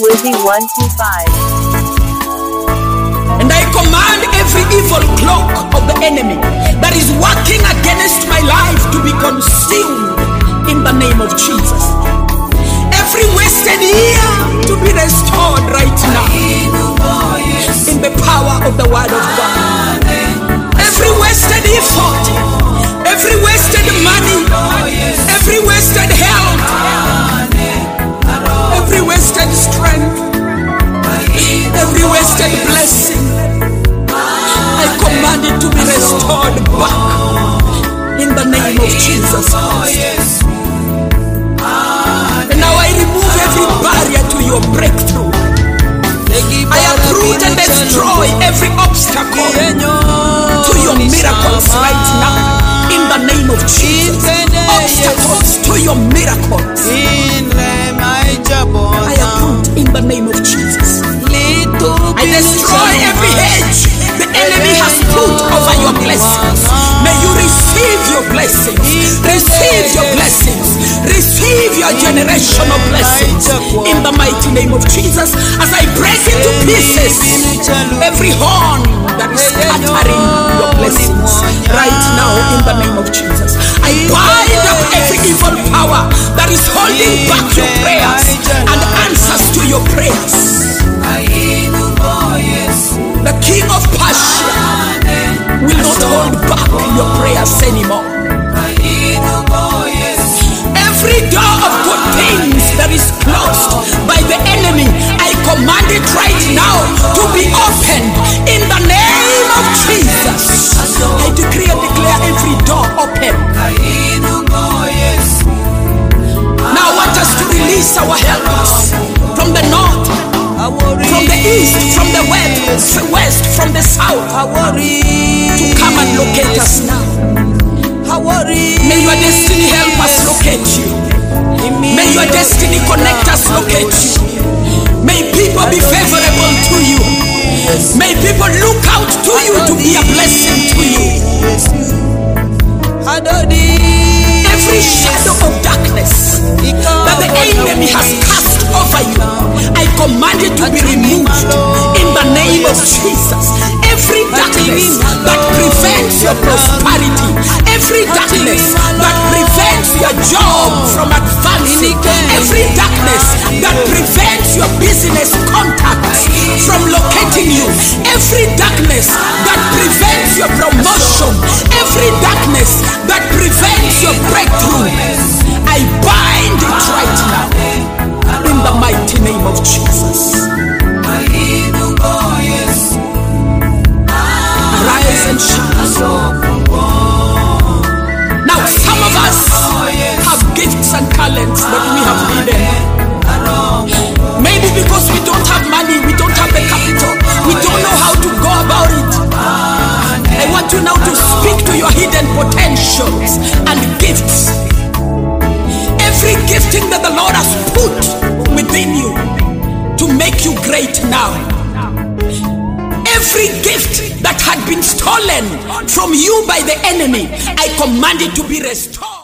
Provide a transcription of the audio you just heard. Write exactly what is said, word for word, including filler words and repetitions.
Wizzy one two five. And I command every evil cloak of the enemy that is working against my life to be consumed in the name of Jesus. Every wasted year to be restored right now in the power of the word of God. Every wasted effort, every wasted money, every wasted health, every wasted strength, every wasted blessing, I command it to be restored back in the name of Jesus Christ. And now I remove every barrier to your breakthrough. I uproot and destroy every obstacle to your miracles right now in the name of Jesus. Obstacles to your miracles I uproot in the name of Jesus. I destroy every hedge the enemy has put over your blessings. May you receive your blessings, receive your blessings, receive your generational blessings in the mighty name of Jesus. As I break into pieces every horn that is scattering your blessings right now in the name of Jesus. I bind up every evil power that is holding back your prayers and answers to your prayers. The king of Persia will not hold back your prayers anymore. Every door of good things that is closed by the enemy, I command it right now to be opened in the name of Jesus. I decree and declare every door open. Now I want us to release our helpers from the north, from the east, from the west, the west, from the south, to come and locate us now. May your destiny help us locate you. May your destiny connect us locate you. May people be favorable to you. May people look out to you to be a blessing to you. Every shadow of darkness that the enemy has cast over you, I command it to be removed in the name of Jesus. Every darkness that prevents your prosperity, every darkness that prevents your job from advancing, every darkness that prevents your business contacts from locating you, every darkness that prevents your promotion, every darkness that prevents your breakthrough, I bind it right now in the mighty name of Jesus. Arise and shine. Now some of us have gifts and talents that we have hidden. Maybe because we don't have money, we don't have the capital, we don't know how to go about it. I want you now to speak to your hidden potentials and gifts. Every gifting that the Lord has put within you to make you great now. Every gift that had been stolen from you by the enemy, I command it to be restored.